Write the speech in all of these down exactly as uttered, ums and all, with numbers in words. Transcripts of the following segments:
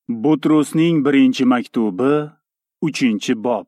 Butrosning birinchi maktubi, uchinchi bob.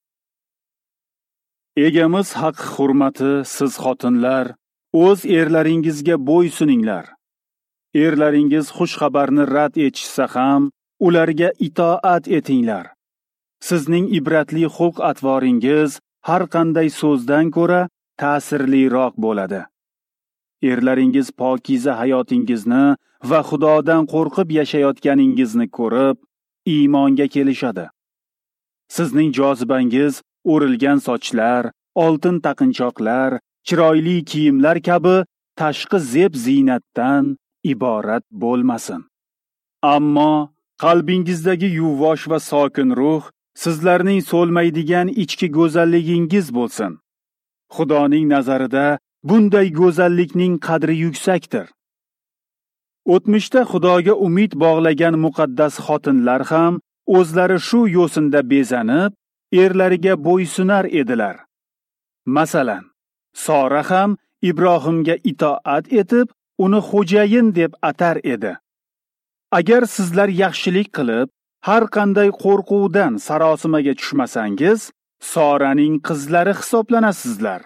Egamiz haq hurmati, siz xotinlar, o'z erlaringizga bo'ysuninglar. Erlaringiz xush xabarni rad etishsa ham, ularga itoat etinglar. Sizning ibratli xulq-atvoringiz har qanday so'zdan ko'ra ta'sirliroq bo'ladi. Erlaringiz pokiza hayotingizni va Xudodan qo'rqib yashayotganingizni ko'rib, iymonga kelishadi. Sizning jozibangiz o'rilgan sochlar, oltin taqinchoqlar, chiroyli kiyimlar kabi tashqi zeb ziynatdan iborat bo'lmasin. Ammo qalbingizdagi yuvosh va sokin ruh sizlarning so'lmaydigan ichki go'zalligingiz bo'lsin. Xudoning nazarida bunday go'zallikning qadri yuksakdir. O'tmishda Xudoga umid bog'lagan muqaddas xotinlar ham o'zlari shu yo'sinda bezanib, erlariga bo'ysunar edilar. Masalan, Sora ham Ibrohimga itoat etib, uni xo'jayin deb atar edi. Agar sizlar yaxshilik qilib, har qanday qo'rquvdan sarosimaga tushmasangiz, Soraning qizlari hisoblanasizlar.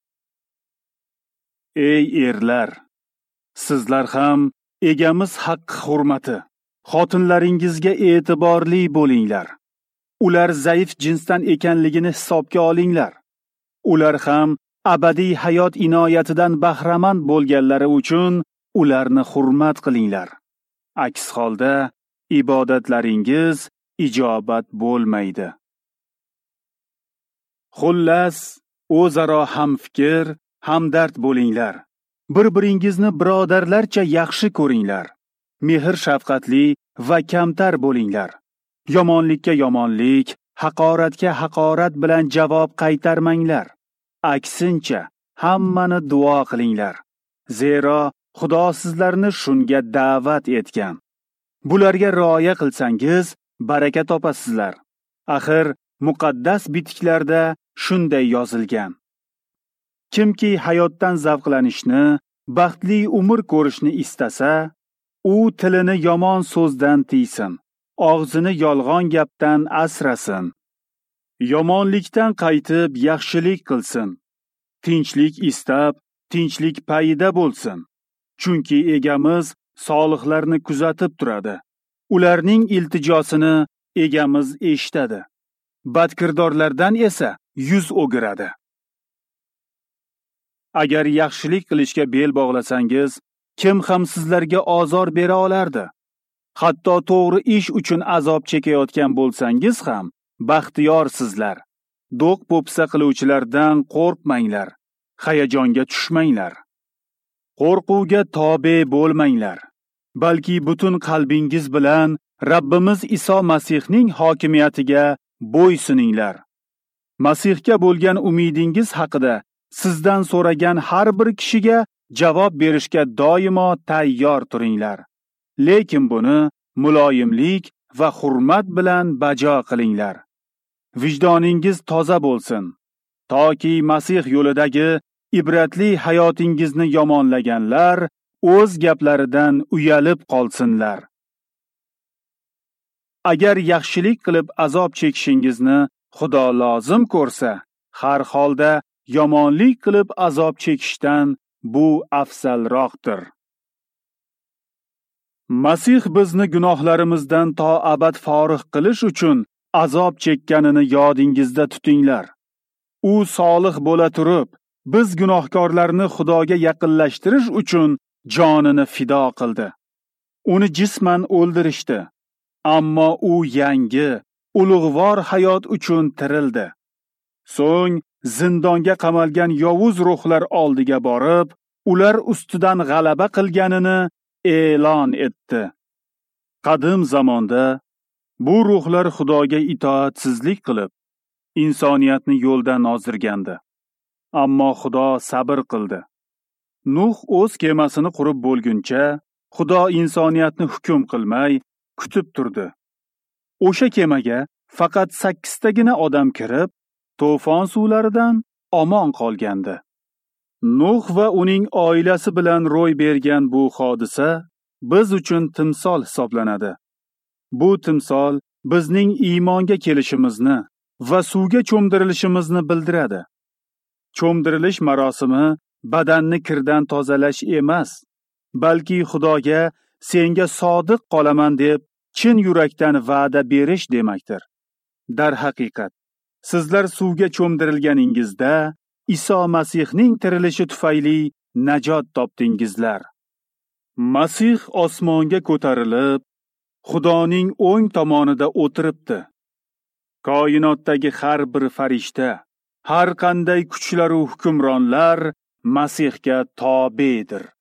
Ey erlar, sizlar ham egamiz haq hurmati, xotinlaringizga e'tiborli bo'linglar. Ular zaif jinsdan ekanligini hisobga olinglar. Ular ham abadiy hayot inoyatidan bahramand bo'lganlari uchun ularni hurmat qilinglar. Aks holda ibodatlaringiz ijobat bo'lmaydi. Xullas, o'zaro hamfikr, hamdard bo'linglar. Bir-biringizni birodarlarcha yaxshi ko'ringlar. Mehr shafqatli va kamtar bo'linglar. Yomonlikka yomonlik, haqoratga haqorat bilan javob qaytarmanglar. Aksincha, hammani duo qilinglar. Zero Xudo sizlarni shunga da'vat etgan. Bularga rioya qilsangiz, baraka topasizlar. Axir muqaddas bitiklarda shunday yozilgan. Kimki hayotdan zavqlanishni, baxtli umr ko'rishni istasa, u tilini yomon so'zdan tiysin, og'zini yolg'on gapdan asrasin. Yomonlikdan qaytib yaxshilik qilsin. Tinchlik istab, tinchlik payida bo'lsin. Chunki egamiz solihlarni kuzatib turadi. Ularning iltijosini egamiz eshitadi. Badkirdorlardan esa yuz o'giradi. Agar yaxshilik qilishga bel bog'lasangiz, kim ham sizlarga ozor bera olardi? Hatto to'g'ri ish uchun azob chekayotgan bo'lsangiz ham baxtiyorsizlar. Do'q po'pisa qiluvchilardan qo'rqmanglar, hayajonga tushmanglar. Qo'rquvga tobe bo'lmanglar, balki butun qalbingiz bilan Rabbimiz Iso Masihning hokimiyatiga bo'ysuninglar. Masihga bo'lgan umidingiz haqida sizdan so'ragan har bir kishiga javob berishga doimo tayyor turinglar. Lekin buni muloyimlik va hurmat bilan bajo qilinglar. Vijdoningiz toza bo'lsin, toki Masih yo'lidagi ibratli hayotingizni yomonlaganlar o'z gaplaridan uyalib qolsinlar. Agar yaxshilik qilib azob chekishingizni Xudo lozim ko'rsa, har holda yomonlik qilib azob chekishdan bu afzalroqdir. Masih bizni gunohlarimizdan to abad forig' qilish uchun azob chekkanini yodingizda tutinglar. U solih bo'la turib, biz gunohkorlarni Xudoga yaqinlashtirish uchun jonini fido qildi. Uni jisman o'ldirishdi, ammo u yangi, ulug'vor hayot uchun tirildi. So'ng zindonga qamalgan yovuz ruhlar oldiga borib, ular ustidan g'alaba qilganini e'lon etdi. Qadim zamonda bu ruhlar Xudoga itoatsizlik qilib, insoniyatni yo'ldan ozdirgandi. Ammo Xudo sabr qildi. Nuh o'z kemasini qurib bo'lguncha, Xudo insoniyatni hukm qilmay kutib turdi. O'sha kemaga faqat sakkiztagina odam kirib, to'fon suvlaridan omon qolgandi. Nuh va uning oilasi bilan ro'y bergan bu hodisa biz uchun timsol hisoblanadi. Bu timsol bizning iymonga kelishimizni va suvga cho'mdirilishimizni bildiradi. Cho'mdirilish marosimi badanni kirdan tozalash emas, balki Xudoga senga sodiq qolaman deb chin yurakdan va'da berish demakdir. Darhaqiqat, sizlar suvga cho'mdirilganingizda Iso Masihning tirilishi tufayli najot topdingizlar. Masih osmonga ko'tarilib, Xudoning o'ng tomonida o'tiribdi. Koinotdagi har bir farishta, har qanday kuchlar va hukmronlar Masihga tobedir.